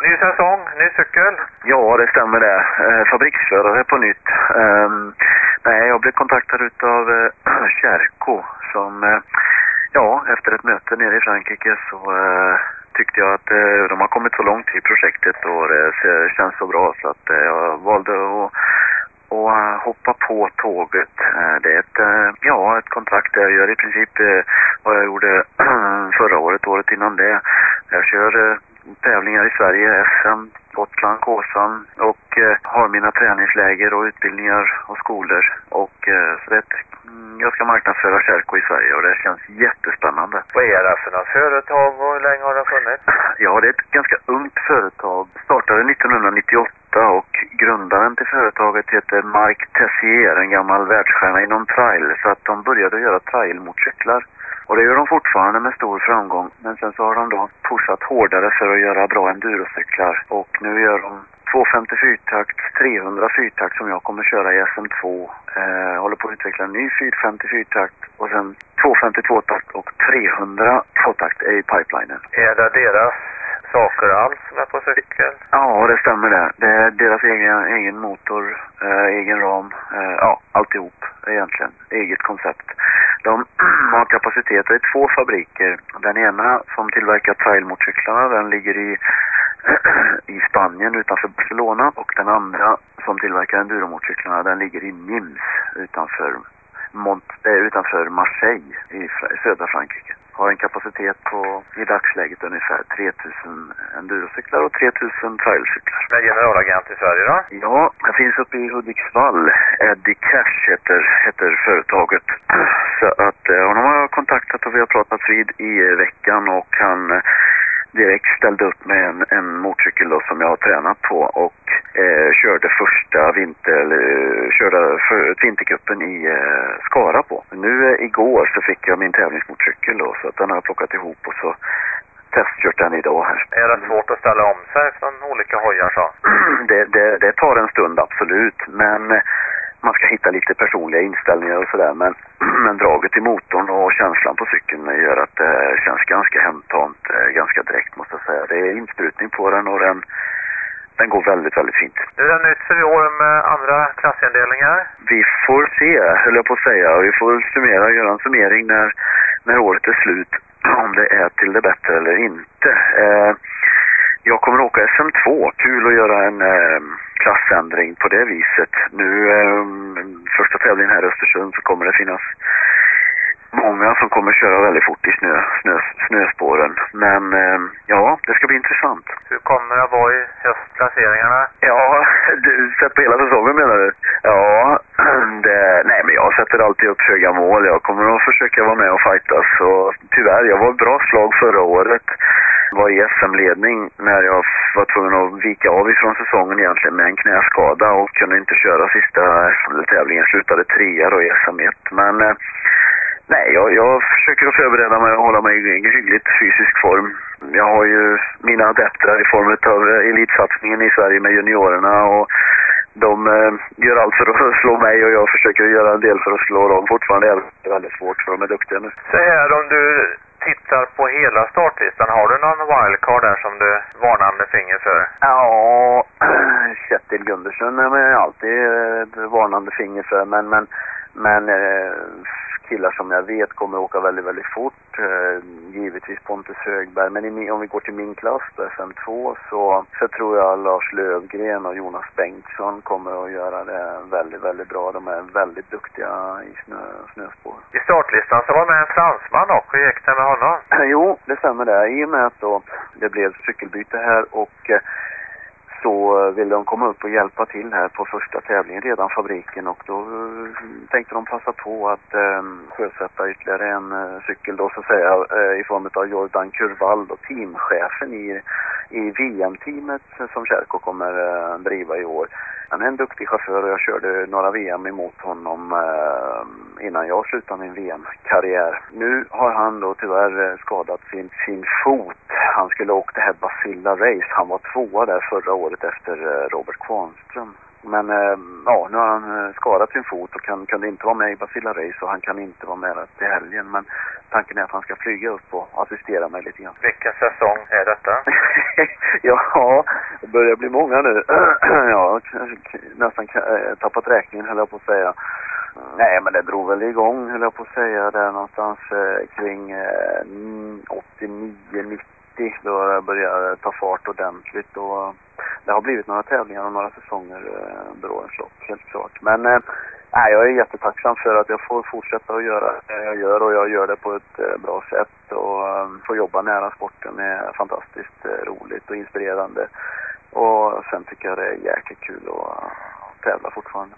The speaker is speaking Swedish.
Ny säsong, ny cykel? Ja, det stämmer det. Fabriksförare på nytt. Nej, jag blev kontaktad utav Kärko som, efter ett möte nere i Frankrike så tyckte jag att de har kommit så långt i projektet och det känns så bra så att jag valde att hoppa på tåget. Det är ett kontrakt där jag gör i princip vad jag gjorde förra året innan det. Jag kör tävlingar i Sverige, SM, Gotland, Kåsan och har mina träningsläger och utbildningar och skolor. Och så jag ska marknadsföra Kärko i Sverige och det känns jättespännande. Vad är det för något företag och hur länge har det funnits? Ja, det är ett ganska ungt företag. Startade 1998 och grundaren till företaget heter Mark Tessier, en gammal världsstjärna inom trail. Så att de började göra trailmotorcyklar. Och det gör de fortfarande med stor framgång. Men sen så har de då pushat hårdare för att göra bra endurocyklar. Och nu gör de 254-takt, 300 fyrtakt som jag kommer köra i SM2. Håller på att utveckla en ny 454-takt och sen 252-takt och 300 tvåtakt är i pipelinen. Är det deras saker alls som är på cykeln? Ja, det stämmer det. Det är deras egen motor, egen ram, alltihop egentligen. Eget koncept. De har kapacitet i 2 fabriker. Den ena som tillverkar trailmotorcyklarna, den ligger i Spanien utanför Barcelona. Och den andra som tillverkar enduromotorcyklarna, den ligger i Nimes utanför Marseille i södra Frankrike. Har en kapacitet på i dagsläget ungefär 3000 endurocyklar och 3000 trailcyklar. Med generalagent i Sverige då? Ja, det finns uppe i Hudiksvall. Eddie Cash heter företaget. Så att honom har jag kontaktat och vi har pratat vid i veckan och han direkt ställde upp med en motorcykel då, som jag har tränat på och körde första vintercupen i Skara på. Nu igår så fick jag min tävlingsmotorcykel då, så att den har jag plockat ihop och så testkört den idag här. Är det svårt att ställa om sig från olika hojar så? Det tar en stund absolut, men man ska hitta lite personliga inställningar och sådär, men draget i motorn och känslan på cykeln gör att det känns ganska hemtamt, ganska direkt måste jag säga. Det är insprutning på den och den går väldigt, väldigt fint. Är det nytt för i år med andra klassindelningar? Vi får se, höll jag på att säga. Vi får göra en summering när året är slut, om det är till det bättre eller inte. Jag kommer åka SM2. Kul att göra en klassändring på det viset. Nu första tävlingen här i Östersund så kommer det finnas många som kommer köra väldigt fort i snöspåren. Men det ska bli intressant. Hur kommer det att vara i höstplaceringarna? Ja, du sett på hela säsongen menar du? Ja, nej men jag sätter alltid upp höga mål. Jag kommer att försöka vara med och fightas. Så tyvärr, jag var ett bra slag förra året. Var i SM-ledning när jag var tvungen att vika av ifrån säsongen egentligen med en knäskada och kunde inte köra sista SM-tävlingen. Slutade 3 då i SM1. Men nej, jag försöker att förbereda mig och hålla mig i hyggligt fysisk form. Jag har ju mina adepter i form av elitsatsningen i Sverige med juniorerna och de gör allt för att slå mig och jag försöker göra en del för att slå dem. Fortfarande är det väldigt svårt för de är duktiga nu. Så här, om du tittar på hela startlistan, har du någon wildcard där som du varnande finger för? Ja, Kjetil Gundersen är alltid ett varnande finger för, men killar som jag vet kommer åka väldigt, väldigt fort. Givetvis Pontus Högberg. Men om vi går till min klass på SM2 så tror jag Lars Lövgren och Jonas Bengtsson kommer att göra det väldigt, väldigt bra. De är väldigt duktiga i snöspår. I startlistan så var med en fransman också. Hur gick det med honom? Jo, det stämmer det. I och med att då det blev cykelbyte här och så ville de komma upp och hjälpa till här på första tävlingen, redan fabriken, och då tänkte de passa på att sjösätta ytterligare en cykel då, så att säga, i form av Jordan Kurvall och teamchefen i VM-teamet som Kärko kommer driva i år. Han är en duktig chaufför och jag körde några VM emot honom innan jag slutade min VM-karriär. Nu har han då tyvärr skadat sin fot. Han skulle åka det här Basilla Race. Han var 2:a där förra året efter Robert Kvarnström. Men ja, nu har han skadat sin fot och kunde inte vara med i Basilla Race och han kan inte vara med till helgen. Men tanken är att han ska flyga upp och assistera mig lite grann. Vilken säsong är detta? Ja, det börjar bli många nu. Ja, nästan tappat räkningen höll jag på att säga. Nej, men det drog väl igång höll jag på att säga där någonstans kring 89-90 då jag började ta fart ordentligt och det har blivit några tävlingar och några säsonger under årens lopp, helt klart. Men jag är jättetacksam för att jag får fortsätta att göra det jag gör och jag gör det på ett bra sätt och får jobba nära sporten är fantastiskt roligt och inspirerande och sen tycker jag det är jäkligt kul att tävla fortfarande.